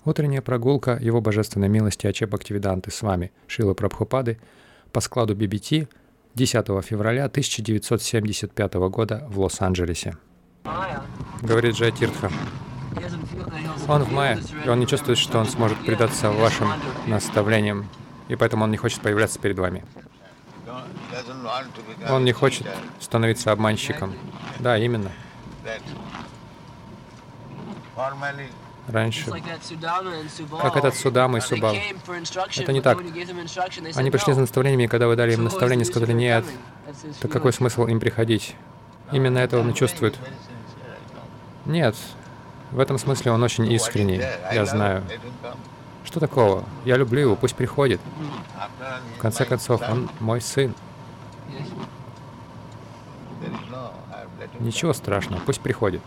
Утренняя прогулка Его Божественной милости Аче Бхактивиданты с вами, Шрилы Прабхупады, по складу BBT 10 февраля 1975 года в Лос-Анджелесе. Говорит Джай Тиртха. Он в мае, и он не чувствует, что он сможет предаться вашим наставлениям, и поэтому он не хочет появляться перед вами. Он не хочет становиться обманщиком. Да, именно. Раньше, как этот Судама и Субал. Это не так. Они пришли за наставлениями, и когда вы дали им наставление, сказали «нет», то какой смысл им приходить? Именно это он и чувствует. Нет, в этом смысле он очень искренний, я знаю. Что такого? Я люблю его, пусть приходит. В конце концов, он мой сын. Ничего страшного, пусть приходит.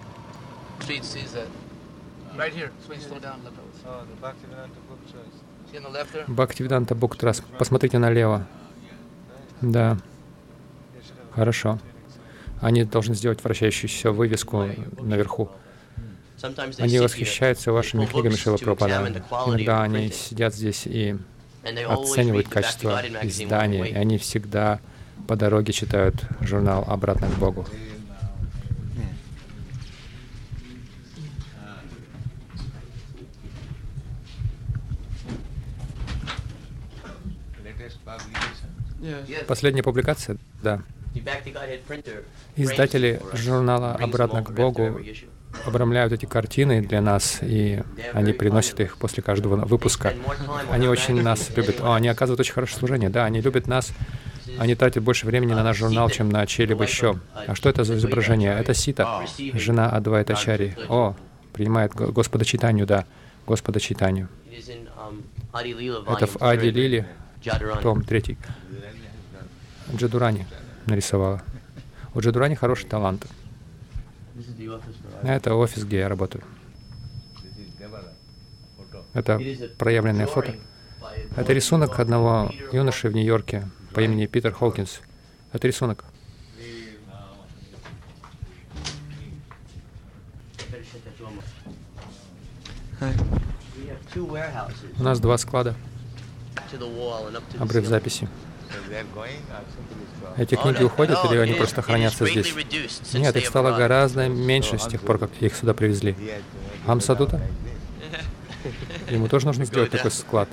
Бхактивиданта Бук Трас. Посмотрите налево. Да. Хорошо. Они должны сделать вращающуюся вывеску наверху. Они восхищаются вашими книгами, Шрила Прабхупада. Иногда они сидят здесь и оценивают качество издания, и они всегда по дороге читают журнал «Обратно к Богу». Последняя публикация? Да. Издатели журнала «Обратно к Богу» обрамляют эти картины для нас, и они приносят их после каждого выпуска. Они очень нас любят. Они оказывают очень хорошее служение. Да, они любят нас. Они тратят больше времени на наш журнал, чем на чей-либо еще. А что это за изображение? Это Сита, жена Адвайта Ачарьи. Принимает Господа Чайтанью, да, Господа Чайтанью. Это в Ади Лиле, том 3. Джадурани нарисовала. У Джадурани хороший талант. Это офис, где я работаю. Это проявленное фото. Это рисунок одного юноши в Нью-Йорке по имени Питер Хокинс. Это рисунок. У нас 2 склада. Обрыв записи. Эти книги уходят или они просто хранятся здесь? Нет, их стало гораздо меньше с тех пор, как их сюда привезли. Амсадута? Ему тоже нужно сделать такой склад.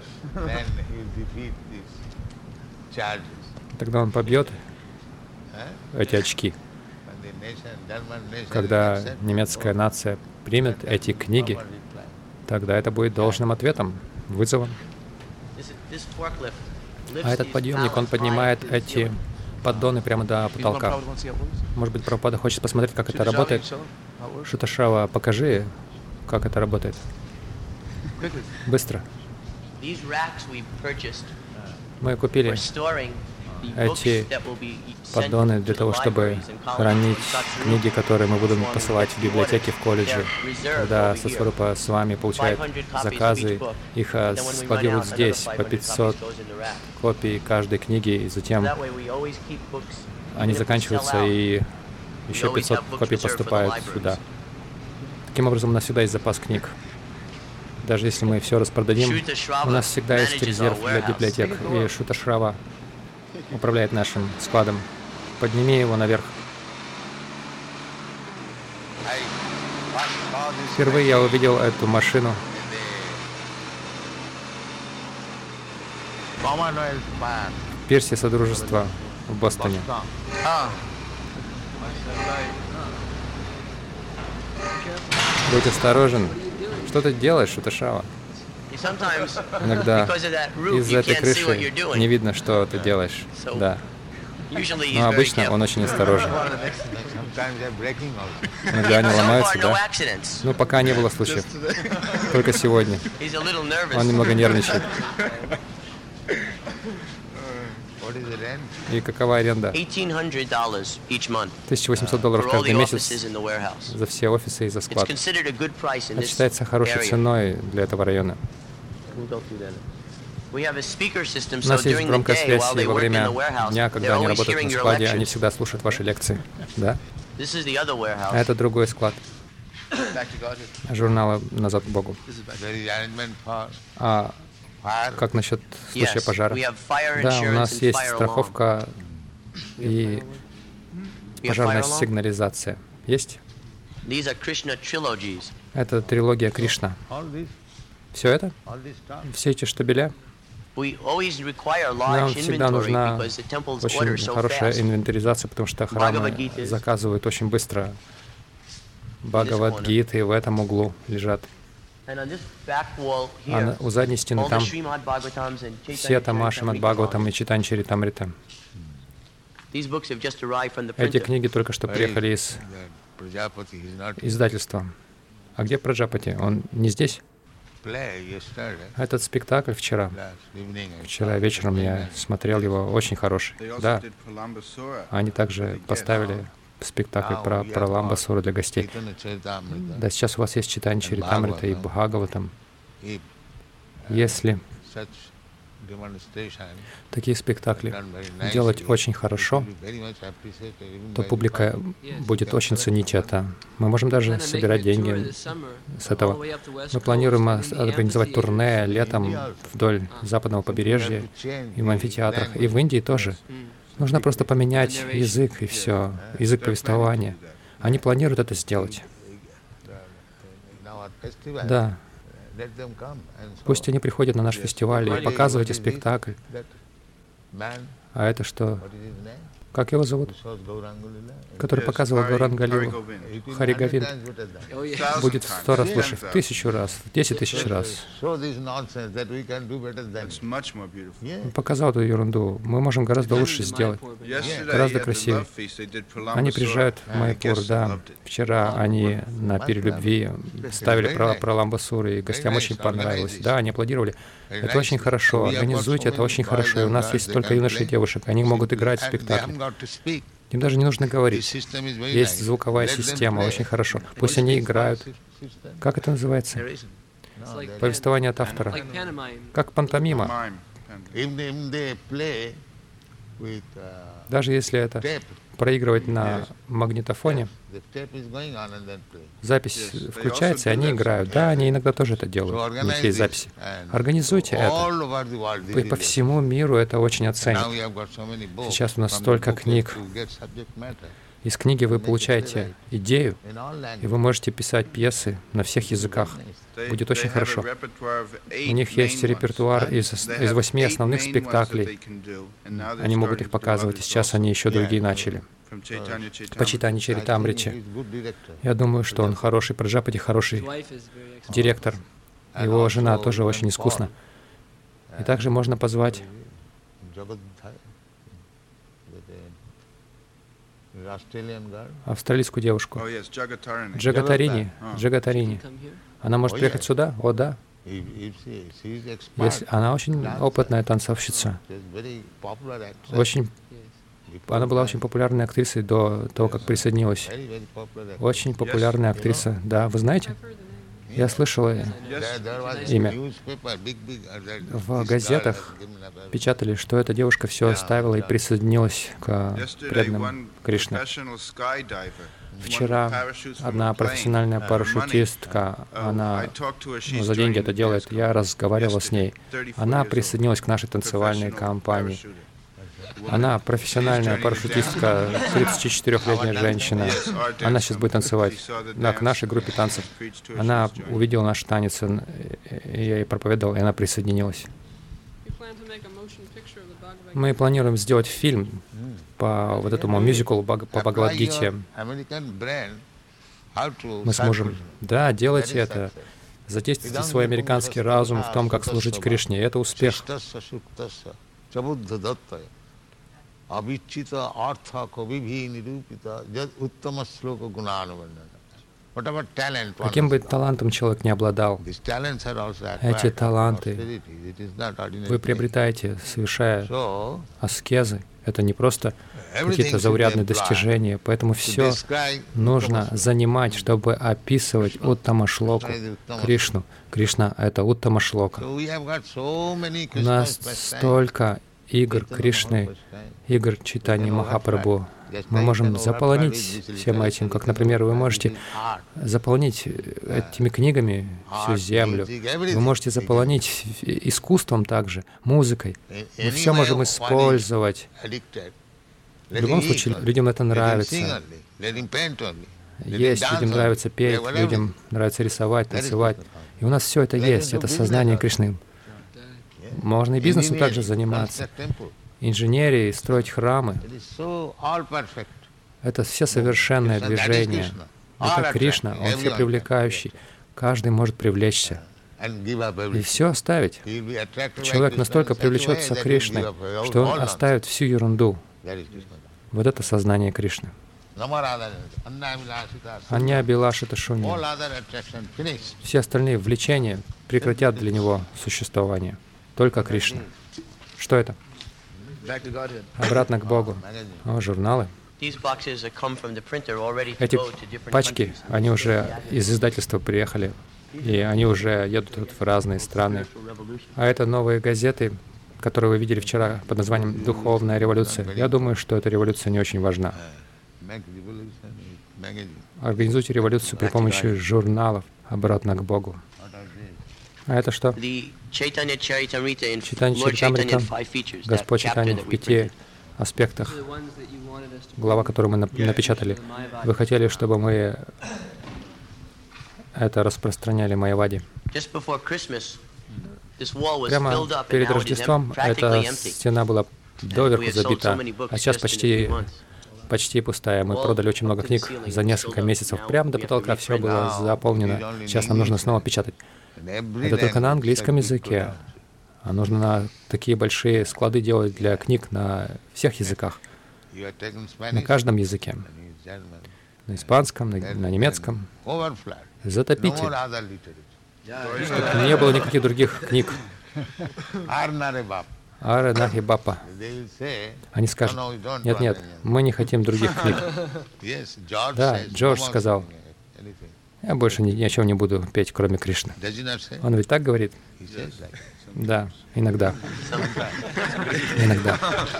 Тогда он побьет эти очки. Когда немецкая нация примет эти книги, тогда это будет должным ответом, вызовом. А этот подъемник, он поднимает эти поддоны прямо до потолка. Может быть, Прабхупада хочет посмотреть, как это работает. Шуташава, покажи, как это работает. Быстро. Мы купили эти поддоны для того, чтобы хранить книги, которые мы будем посылать в библиотеки, в колледжи. Когда Сасварупа с вами получает заказы, их складируют здесь по 500 копий каждой книги, и затем они заканчиваются, и еще 500 копий поступают сюда. Таким образом, у нас всегда есть запас книг. Даже если мы все распродадим, у нас всегда есть резерв для библиотек. И Шуташрава управляет нашим складом. Подними его наверх. Впервые я увидел эту машину. В пирсе Содружества в Бостоне. Будь осторожен. Что ты делаешь, Шуташава? Иногда из-за этой крыши не видно, что ты делаешь. Да. Но обычно он очень осторожен. Иногда они ломаются, да? Ну, пока не было случаев. Только сегодня. Он немного нервничает. И какова аренда? $1800 каждый месяц за все офисы и за склад. Это считается хорошей ценой для этого района. У нас есть громкая связь, и во время дня, когда они работают на складе, они всегда слушают ваши лекции. Да? А это другой склад. журнала «Назад к Богу». А как насчет случая пожара? Да, у нас есть страховка и пожарная сигнализация. Есть? Это трилогия Кришна. Все это? Все эти штабеля? Нам всегда нужна очень хорошая инвентаризация, потому что храмы заказывают очень быстро. Бхагавад-гиты в этом углу лежат. А у задней стены там все тома Шримад Бхагаватам и Чайтанья Чаритамрита. Эти книги только что приехали из издательства. А где Праджапати? Он не здесь? Этот спектакль вчера вечером я смотрел его, очень хороший. Да, они также поставили спектакль про Ламбасуру для гостей. Да, сейчас у вас есть Чайтанья Чаритамрита и Бхагаватам. Если такие спектакли делать очень хорошо, то публика будет очень ценить это. Мы можем даже собирать деньги с этого. Мы планируем организовать турне летом вдоль западного побережья и в амфитеатрах, и в Индии тоже. Нужно просто поменять язык и все, язык повествования. Они планируют это сделать. Да. Пусть они приходят на наш фестиваль и показывают спектакль. А это что? Как его зовут? Который показывал Гауранга Лилу. Хари Говинд. Будет в 100 раз лучше, в 1000 раз, в 10 тысяч раз. Он показал эту ерунду. Мы можем гораздо лучше сделать. Гораздо красивее. Они приезжают в Майпур, да. Вчера они на пире любви ставили про Ламбасуру, и гостям очень понравилось. Да, они аплодировали. Это очень хорошо. Организуйте это очень хорошо. И у нас есть столько юношей и девушек. Они могут играть в спектакль. Им даже не нужно говорить. Есть звуковая система, очень хорошо. Пусть они играют. Как это называется? Повествование от автора. Как пантомима. Даже если это проигрывать на магнитофоне, запись включается, и они играют. Да, они иногда тоже это делают. У них есть записи. Организуйте это. И по всему миру это очень оценят. Сейчас у нас столько книг. Из книги вы получаете идею, и вы можете писать пьесы на всех языках. Будет очень хорошо. У них есть репертуар из 8 основных спектаклей. Они могут их показывать, и сейчас они еще другие начали. По Чайтанья Чаритамрите. Я думаю, что он хороший, Праджапати хороший директор. Его жена тоже очень искусна. И также можно позвать австралийскую девушку. Джагатарини. Она может приехать сюда? О, да. Она очень опытная танцовщица. Она была очень популярной актрисой до того, как присоединилась. Очень популярная актриса. Да, вы знаете? Я слышала имя. В газетах печатали, что эта девушка все оставила и присоединилась к преданным Кришне. Вчера одна профессиональная парашютистка, она за деньги это делает, я разговаривал с ней. Она присоединилась к нашей танцевальной компании. Она профессиональная парашютистка, 34-летняя женщина. Она сейчас будет танцевать. Да, к нашей группе танцев. Она увидела наш танец, и я ей проповедовал, и она присоединилась. Мы планируем сделать фильм по вот этому мюзиклу по Бхагавад-гите. Мы сможем, да, делайте это. Задействуйте свой американский разум в том, как служить Кришне. И это успех. Каким бы талантом человек не обладал, эти таланты вы приобретаете, совершая аскезы. Это не просто какие-то заурядные достижения, поэтому все нужно занимать, чтобы описывать Уттама-шлоку, Кришну. Кришна — это Уттама-шлока. У нас столько игр Кришны, игр Чайтаньи Махапрабху Мы можем заполонить всем этим, как, например, вы можете заполнить этими книгами всю землю. Вы можете заполонить искусством также, музыкой. Мы все можем использовать. В любом случае, людям это нравится. Есть, людям нравится петь, людям нравится рисовать, танцевать. И у нас все это есть, это сознание Кришны. Можно и бизнесом также заниматься, инженерией, строить храмы. Это все совершенное движение. Это Кришна, Он все привлекающий. Каждый может привлечься и все оставить. Человек настолько привлечется Кришной, что он оставит всю ерунду. Вот это сознание Кришны. Анья Билашита Шунья. Все остальные влечения прекратят для него существование. Только Кришна. Что это? Обратно к Богу. О, журналы. Эти пачки, они уже из издательства приехали, и они уже едут в разные страны. А это новые газеты, которые вы видели вчера под названием «Духовная революция». Я думаю, что эта революция не очень важна. Организуйте революцию при помощи журналов «Обратно к Богу». А это что? Чайтанья Чаритамрита, Господь Чайтанья в 5 аспектах. Глава, которую мы напечатали. Вы хотели, чтобы мы это распространяли Майявади. Прямо перед Рождеством эта стена была доверху забита, а сейчас почти пустая. Мы продали очень много книг за несколько месяцев. Прямо до потолка все было заполнено. Сейчас нам нужно снова печатать. Это только на английском языке. А нужно такие большие склады делать для книг на всех языках. На каждом языке. На испанском, на немецком. Затопите. Чтобы не было никаких других книг. Ара Нахи Бапа. Они скажут: нет, мы не хотим других книг. Да, Джордж сказал: я больше ни о чем не буду петь, кроме Кришны. Он ведь так говорит? Да, иногда. Иногда.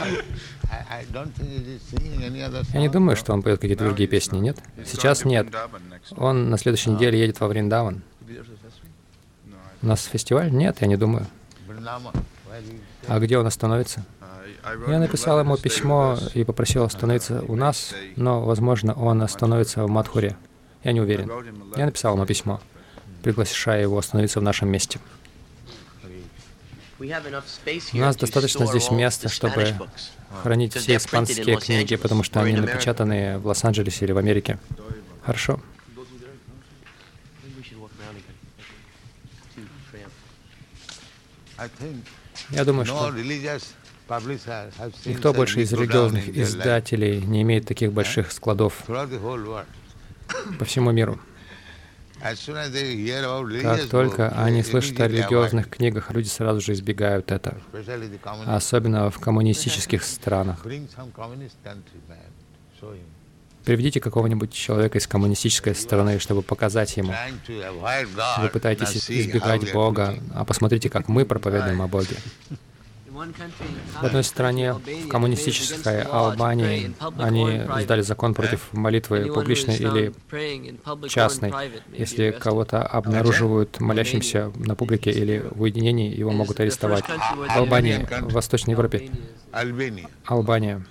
Я не думаю, что он поет какие-то другие песни, нет? Сейчас нет. Он на следующей неделе едет во Вриндаван. У нас фестиваль? Нет, я не думаю. А где он остановится? Я написал ему письмо и попросил остановиться у нас, но, возможно, он остановится в Мадхуре. Я не уверен. Я написал ему письмо, приглашая его остановиться в нашем месте. У нас достаточно здесь места, чтобы хранить все испанские книги, потому что они напечатаны в Лос-Анджелесе или в Америке. Хорошо. Я думаю, что никто больше из религиозных издателей не имеет таких больших складов по всему миру. Как только они слышат о религиозных книгах, люди сразу же избегают это, особенно в коммунистических странах. Приведите какого-нибудь человека из коммунистической страны, чтобы показать ему. Вы пытаетесь избегать Бога, а посмотрите, как мы проповедуем о Боге. В одной стране, в коммунистической Албании, они издали закон против молитвы публичной или частной. Если кого-то обнаруживают молящимся на публике или в уединении, его могут арестовать. В Албании, в Восточной Европе. Албания.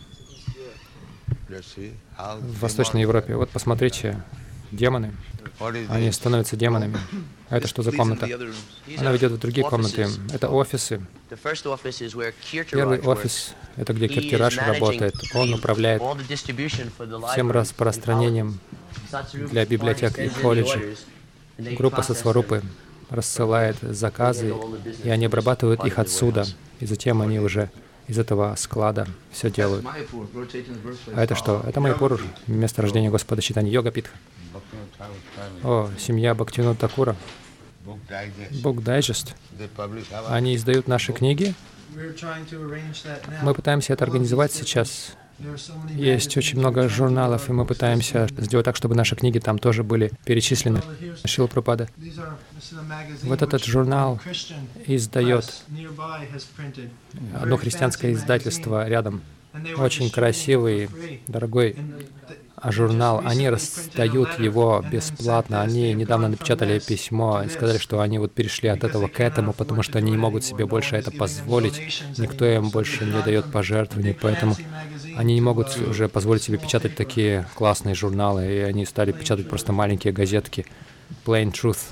В Восточной Европе. Вот посмотрите, демоны. Они становятся демонами. А это что за комната? Она ведет в другие комнаты. Это офисы. Первый офис — это где Киртираш работает. Он управляет всем распространением для библиотек и колледжей. Группа Сасварупы рассылает заказы, и они обрабатывают их отсюда. И затем они уже из этого склада все делают. А это что? Это Майяпур, место рождения Господа Чайтаньи, Йога-питха. О, семья Бхактивинода Такура. Book Digest. Они издают наши книги. Мы пытаемся это организовать сейчас. Есть очень много журналов, и мы пытаемся сделать так, чтобы наши книги там тоже были перечислены. Шрила Прабхупада. Вот этот журнал издает одно христианское издательство рядом. очень красивый, дорогой журнал. Они раздают его бесплатно. Они недавно напечатали письмо и сказали, что они вот перешли от этого к этому, потому что они не могут себе больше это позволить. Никто им больше не дает пожертвований, поэтому они не могут уже позволить себе печатать такие классные журналы, и они стали печатать просто маленькие газетки. Plain Truth.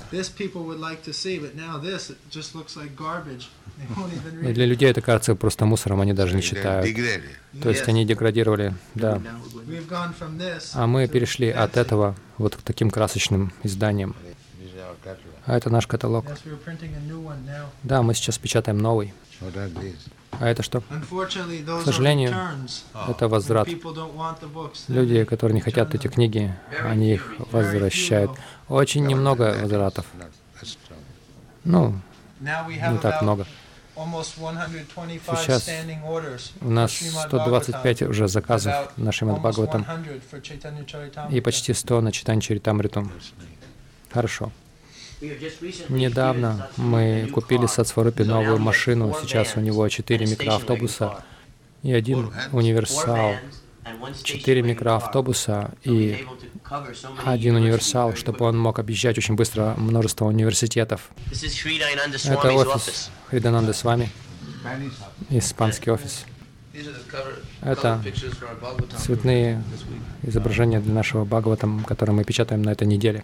И для людей это кажется просто мусором, они даже не читают. То есть они деградировали, да. А мы перешли от этого вот к таким красочным изданиям. А это наш каталог. Да, мы сейчас печатаем новый. А это что? К сожалению, это возврат. Люди, которые не хотят эти книги, они их возвращают. Очень немного возвратов. Ну, не так много. Сейчас у нас 125 уже заказов на Шримад Бхагаватам и почти 100 на Чайтанья Чаритамриту. Хорошо. Недавно мы купили Садсварупе новую машину. Сейчас у него 4 микроавтобуса и 1 универсал. 4 микроавтобуса и 1 универсал, чтобы он мог объезжать очень быстро множество университетов. Это офис Хридананды с вами, испанский офис. Это цветные изображения для нашего Бхагаватам, которые мы печатаем на этой неделе.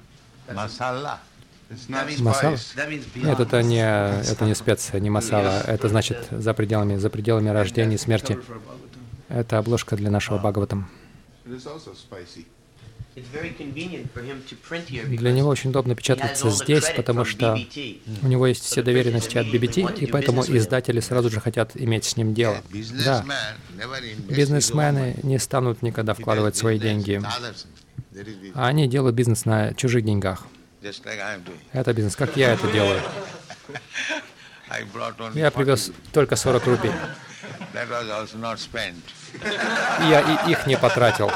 Масала? Нет, это не специя, не масала. Это значит за пределами рождения и смерти. Это обложка для нашего Бхагаватам. Для него очень удобно печататься здесь, потому что у него есть все доверенности от BBT, и поэтому издатели сразу же хотят иметь с ним дело. Да, бизнесмены не станут никогда вкладывать свои деньги. А они делают бизнес на чужих деньгах. Это бизнес, как я это делаю. Я привез только 40 рупий. И я их не потратил.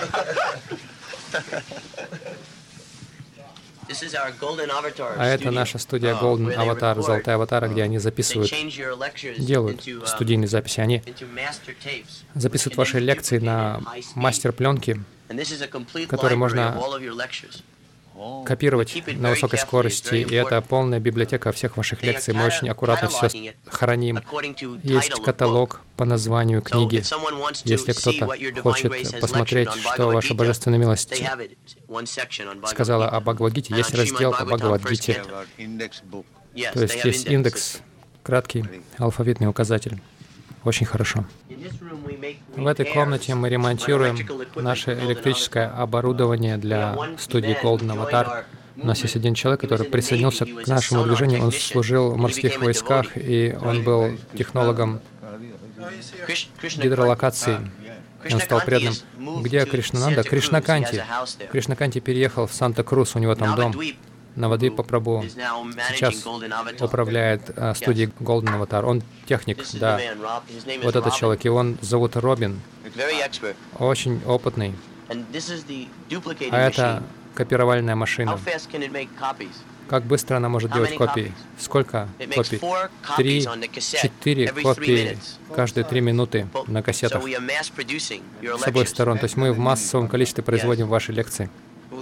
А это наша студия Golden Avatar, Золотая Аватара, где они записывают, делают студийные записи. Они записывают ваши лекции на мастер-пленки, которые можно копировать на высокой скорости, и это полная библиотека всех ваших лекций. Мы очень аккуратно все храним. Есть каталог по названию книги. Если кто-то хочет посмотреть, что ваша Божественная милость сказала о Бхагавад-гите, есть раздел по Бхагавад-гите. То есть есть индекс, краткий алфавитный указатель. Очень хорошо. В этой комнате мы ремонтируем наше электрическое оборудование для студии Golden Avatar. У нас есть один человек, который присоединился к нашему движению. Он служил в морских войсках, и он был технологом гидролокации. Он стал преданным. Где Кришнананда? Кришнаканти. Кришнаканти переехал в Санта-Крус, у него там дом. Навадвипа Прабху сейчас управляет студией Golden Avatar. Он техник, да. Вот этот человек, его зовут Робин. Очень опытный. А это копировальная машина. Как быстро она может делать копии? Сколько копий? 3-4 копии каждые 3 минуты на кассетах с обоих сторон. То есть мы в массовом количестве производим ваши лекции.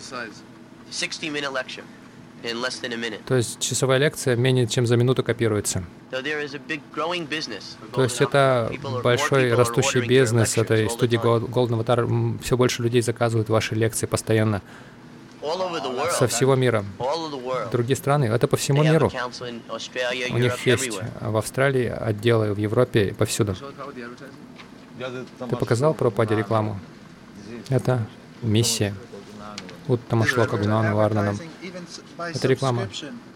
То есть часовая лекция менее чем за минуту копируется. То есть это большой растущий бизнес этой студии Golden Avatar. Все больше людей заказывают ваши лекции постоянно. Со всего мира. Другие страны, это по всему миру. У них есть в Австралии отделы, в Европе, повсюду. Ты показал Прабхупаде рекламу? Это миссия. Уттама Шлока Гунану Варнанам. Это реклама.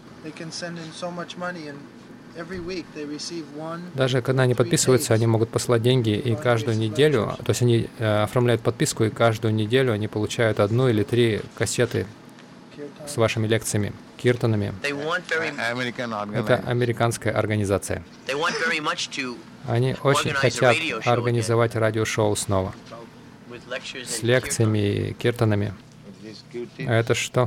Даже когда они подписываются, они могут послать деньги, и каждую неделю, то есть они оформляют подписку, и каждую неделю они получают 1 или 3 кассеты с вашими лекциями, киртанами. Это американская организация. Они очень хотят организовать радиошоу снова с лекциями и киртанами. А это что?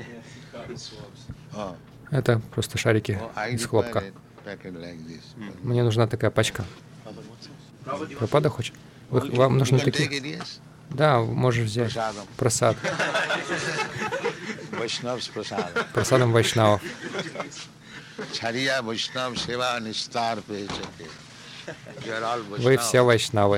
Это просто шарики из хлопка. Мне нужна такая пачка. Прабхупада хочет? Вам нужны такие... Да, можешь взять прасад. Прасадом вайшнавов. Вы все вайшнавы.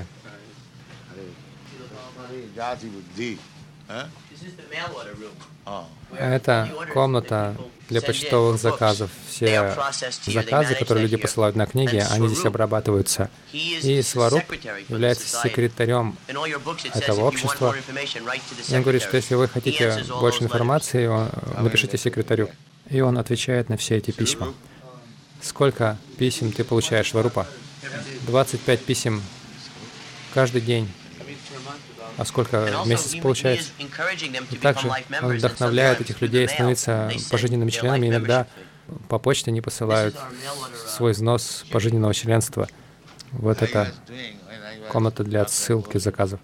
Это комната для почтовых заказов. Все заказы, которые люди посылают на книги, они здесь обрабатываются. И Сваруб является секретарем этого общества. И он говорит, что если вы хотите больше информации, напишите секретарю. И он отвечает на все эти письма. Сколько писем ты получаешь, Сварупа? 25 писем каждый день. А сколько в месяц получается? И также он вдохновляет этих людей становиться пожизненными членами. Иногда по почте они посылают свой взнос пожизненного членства. Вот это комната для отсылки заказов.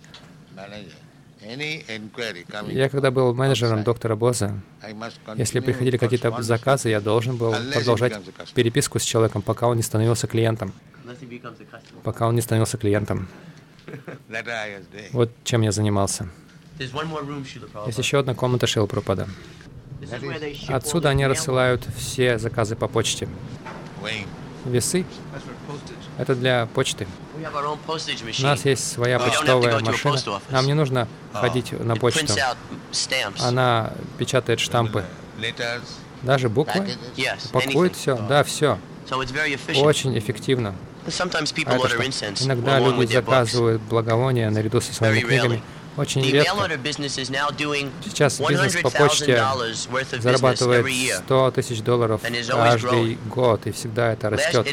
Я когда был менеджером доктора Боза, если приходили какие-то заказы, я должен был продолжать переписку с человеком, пока он не становился клиентом. Пока он не становился клиентом. Вот чем я занимался. Есть еще одна комната Шрила Прабхупады. Отсюда они рассылают все заказы по почте. Весы — это для почты. У нас есть своя почтовая машина. Нам не нужно ходить на почту. Она печатает штампы. Даже буквы. Пакует все. Да, все. Очень эффективно. Иногда люди заказывают благовония наряду со своими книгами. Очень редко. Сейчас бизнес по почте зарабатывает $100 000 каждый год, и всегда это растет.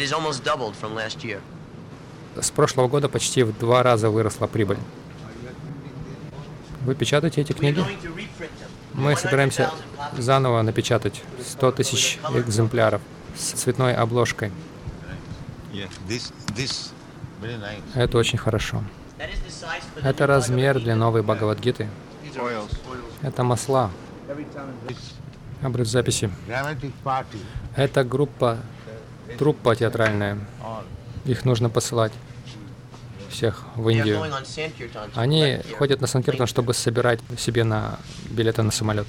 С прошлого года почти в 2 раза выросла прибыль. Вы печатаете эти книги? Мы собираемся заново напечатать 100 000 экземпляров с цветной обложкой. Это очень хорошо. Это размер для новой Бхагавад-гиты. Это масла. Обрыв записи. Это труппа театральная. Их нужно посылать всех в Индию. Они ходят на Санкиртан, чтобы собирать себе на билеты на самолет.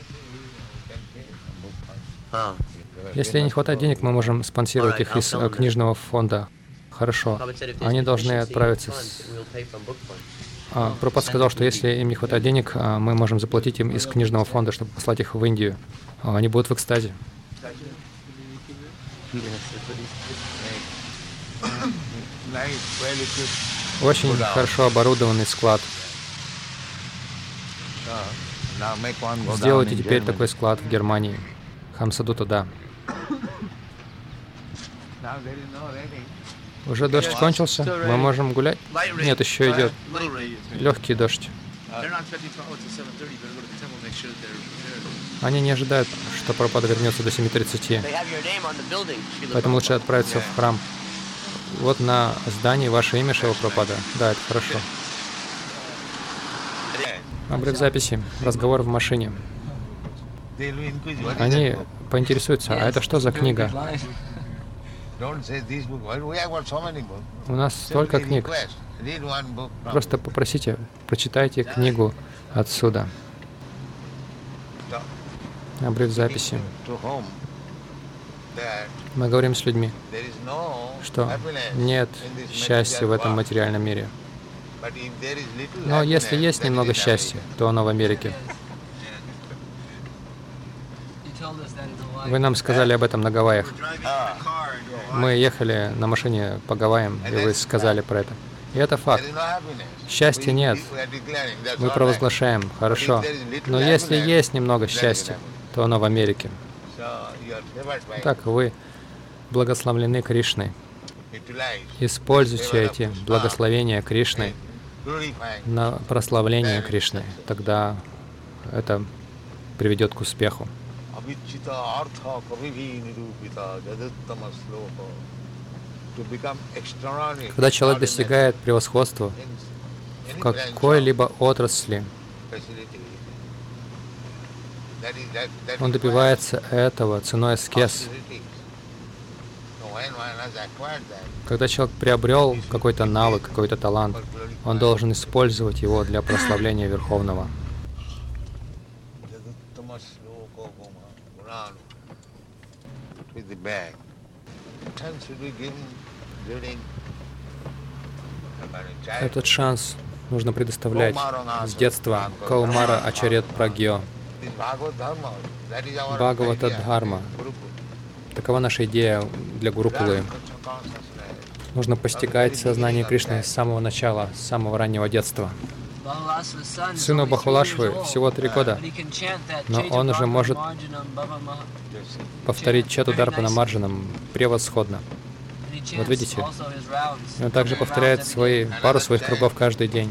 Если не хватает денег, мы можем спонсировать их из книжного фонда. Хорошо. Они должны отправиться. Прабхупада сказал, что если им не хватает денег, мы можем заплатить им из книжного фонда, чтобы послать их в Индию. Они будут в экстазе. Очень хорошо оборудованный склад. Сделайте теперь такой склад в Германии. Хамсадута, да. Уже дождь кончился? Мы можем гулять? Нет, еще идет. Легкий дождь. Они не ожидают, что Прабхупада вернется до 7:30. Поэтому лучше отправиться в храм. Вот на здании ваше имя, Шрила Прабхупада. Да, это хорошо. Обрыв записи. Разговор в машине. Они поинтересуются, а это что за книга? У нас столько книг. Просто попросите, прочитайте книгу отсюда. Обрыв записи. Мы говорим с людьми, что нет счастья в этом материальном мире. Но если есть немного счастья, то оно в Америке. Вы нам сказали об этом на Гавайях. Мы ехали на машине по Гавайям, и вы сказали про это. И это факт. Счастья нет. Мы провозглашаем, хорошо. Но если есть немного счастья, то оно в Америке. Так, вы благословлены Кришной. Используйте эти благословения Кришны на прославление Кришны. Тогда это приведет к успеху. Когда человек достигает превосходства в какой-либо отрасли, он добивается этого ценой аскез. Когда человек приобрел какой-то навык, какой-то талант, он должен использовать его для прославления Верховного. Этот шанс нужно предоставлять с детства. Каумара Ачарьят Прагьо. Бхагавата Дхарма. Такова наша идея для Гурукулы. Нужно постигать сознание Кришны с самого начала, с самого раннего детства. Сыну Бахулашвы всего 3 года, но он уже может повторить Чету Дарпана Марджанам превосходно. Вот видите, он также повторяет пару своих кругов каждый день.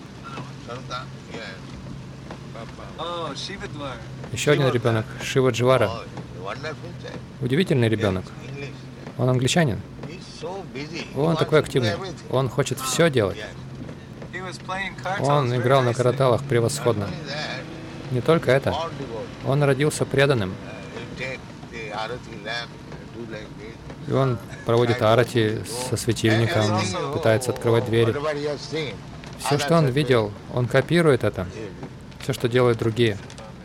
Еще один ребенок, Шива Джвара. Удивительный ребенок. Он англичанин. Он такой активный. Он хочет все делать. Он играл на караталах превосходно. Не только это. Он родился преданным. И он проводит арати со светильником, пытается открывать двери. Все, что он видел, он копирует это. Все, что делают другие.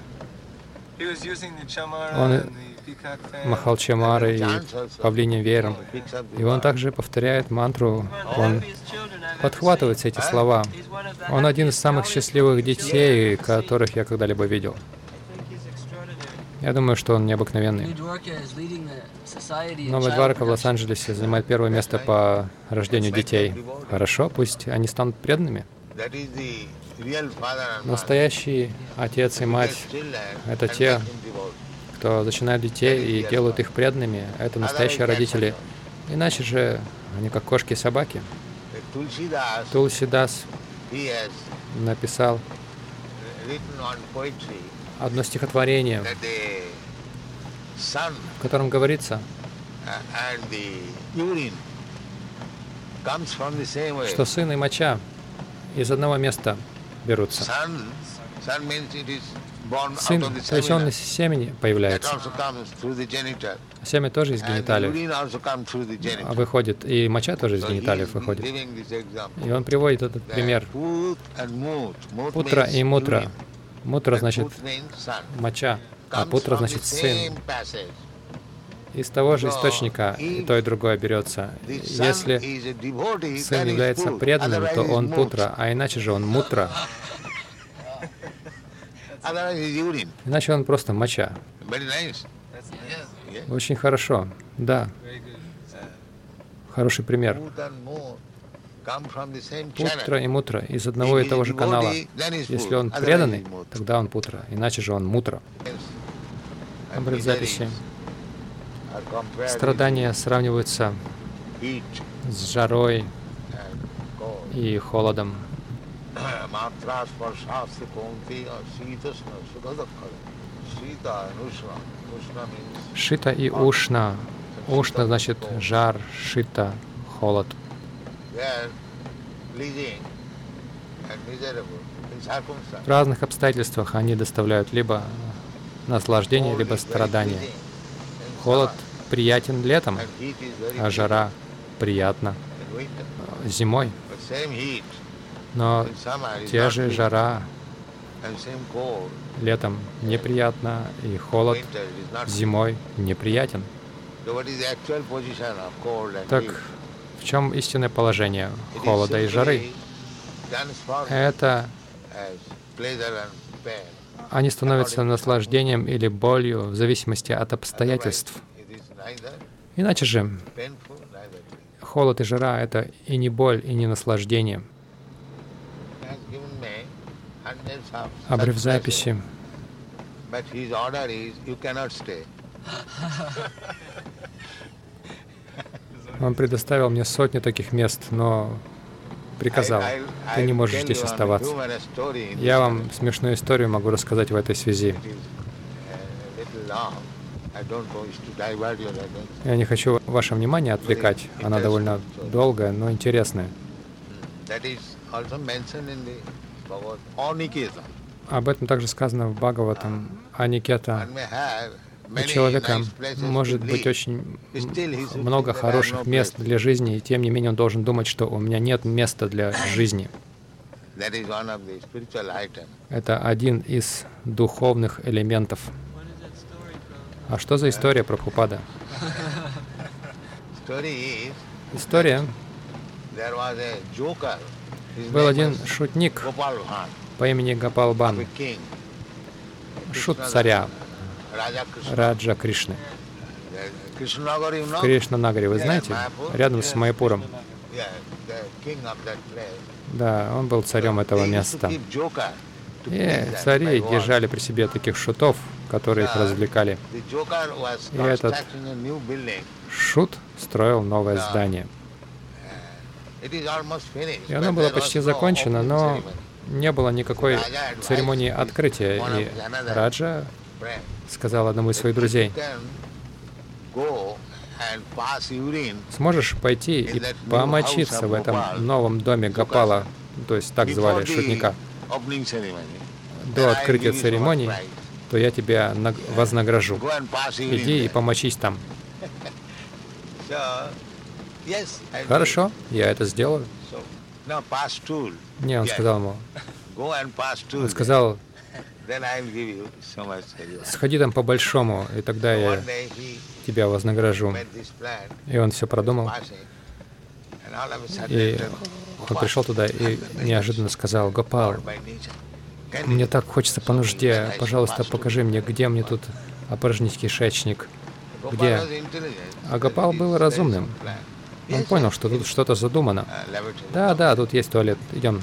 Он махал чамарой и павлиним веером. И он также повторяет мантру, он подхватывает все эти слова. Он один из самых счастливых детей, которых я когда-либо видел. Я думаю, что он необыкновенный. Новая Дварка в Лос-Анджелесе занимает 1-е место по рождению детей. Хорошо, пусть они станут преданными. Настоящий отец и мать — это те, кто зачинает детей и делают их преданными. Это настоящие родители. Иначе же они как кошки и собаки. Тулсидас написал одно стихотворение, в котором говорится, что сын и моча из одного места берутся. Сын, то есть он из семени появляется. Семя тоже из гениталиев выходит, и моча тоже из гениталиев выходит. И он приводит этот пример. Путра и мутра. Мутра значит моча, а путра значит сын. Из того же источника и то, и другое берется. Если сын является преданным, то он путра, а иначе же он мутра. Иначе он просто моча. Очень хорошо, да. Хороший пример. Путра и мутра из одного и того же канала. Если он преданный, тогда он путра, иначе же он мутра. В записи страдания сравниваются с жарой и холодом. Шита и ушна. Ушна значит жар, шита — холод. В разных обстоятельствах они доставляют либо наслаждение, либо страдание. Холод приятен летом, а жара приятна зимой. Но те же жара летом неприятно, и холод зимой неприятен. Так в чем истинное положение холода и жары? Это они становятся наслаждением или болью в зависимости от обстоятельств. Иначе же холод и жара — это и не боль, и не наслаждение. Обрыв записи. Он предоставил мне сотни таких мест, но приказал, ты не можешь здесь оставаться. Я вам смешную историю могу рассказать в этой связи. Я не хочу ваше внимание отвлекать, она довольно долгая, но интересная. Об этом также сказано в Бхагаватам. Аникета. У человека может быть очень много хороших мест для жизни, и тем не менее он должен думать, что у меня нет места для жизни. Это один из духовных элементов. А что за история Прабхупада? История. Был один шутник по имени Гопал Бан, шут царя Раджа Кришны. В Кришнанагаре, вы знаете, рядом с Майяпуром. Да, он был царем этого места. И цари держали при себе таких шутов, которые их развлекали. И этот шут строил новое здание. И оно было почти закончено, но не было никакой церемонии открытия. И Раджа сказал одному из своих друзей: сможешь пойти и помочиться в этом новом доме Гопала, то есть так звали шутника, до открытия церемонии, то я тебя вознагражу. Иди и помочись там. Хорошо, я это сделаю. Не, он сказал ему, он сказал, сходи там по-большому, и тогда я тебя вознагражу. И он все продумал. И он пришел туда и неожиданно сказал: Гопал, мне так хочется по нужде, пожалуйста, покажи мне, где мне тут опорожнить кишечник. Где? А Гопал был разумным. Он понял, что тут что-то задумано. Да, тут есть туалет, идем.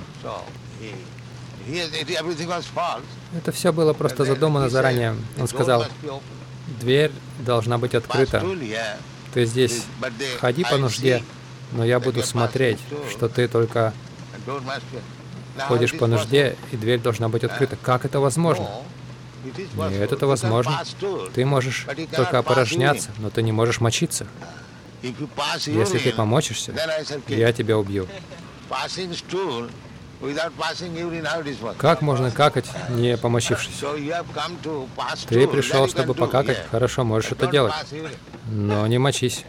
Это все было просто задумано заранее. Он сказал: дверь должна быть открыта. Ты здесь ходи по нужде, но я буду смотреть, что ты только ходишь по нужде, и дверь должна быть открыта. Как это возможно? Нет, это возможно. Ты можешь только опорожняться, но ты не можешь мочиться. Если ты помочишься, я тебя убью. Как можно какать, не помочившись? Ты пришел, чтобы покакать? Хорошо, можешь это делать. Но не мочись.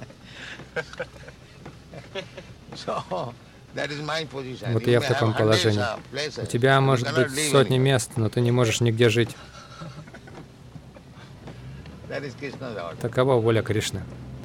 Вот я в таком положении. У тебя может быть сотни мест, но ты не можешь нигде жить. Такова воля Кришны.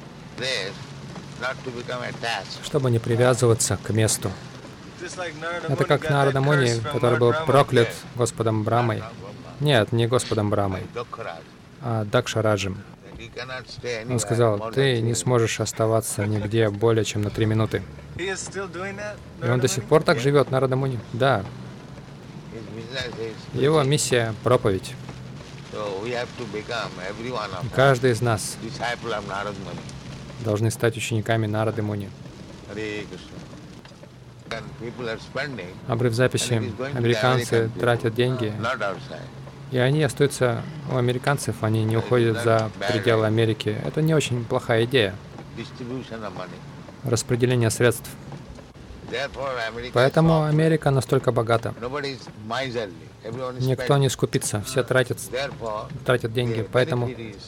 Чтобы не привязываться к месту. Это как Нарада Муни, который был проклят Господом Брамой. Нет, не Господом Брамой, а Дакшараджем. Он сказал: ты не сможешь оставаться нигде более чем на 3 минуты. И он до сих пор так живет, Нарада Муни? Да. Его миссия — проповедь. И каждый из нас должны стать учениками Нарады Муни. Обрыв записи. Американцы тратят деньги, и они остаются у американцев, они не уходят за пределы Америки. Это не очень плохая идея. Распределение средств. Поэтому Америка настолько богата. Никто не скупится, все тратят деньги, поэтому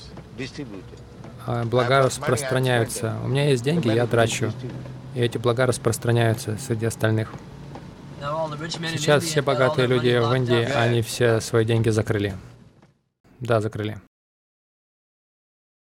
блага распространяются. У меня есть деньги, я трачу, и эти блага распространяются среди остальных. Сейчас все богатые люди в Индии, они все свои деньги закрыли. Да, закрыли.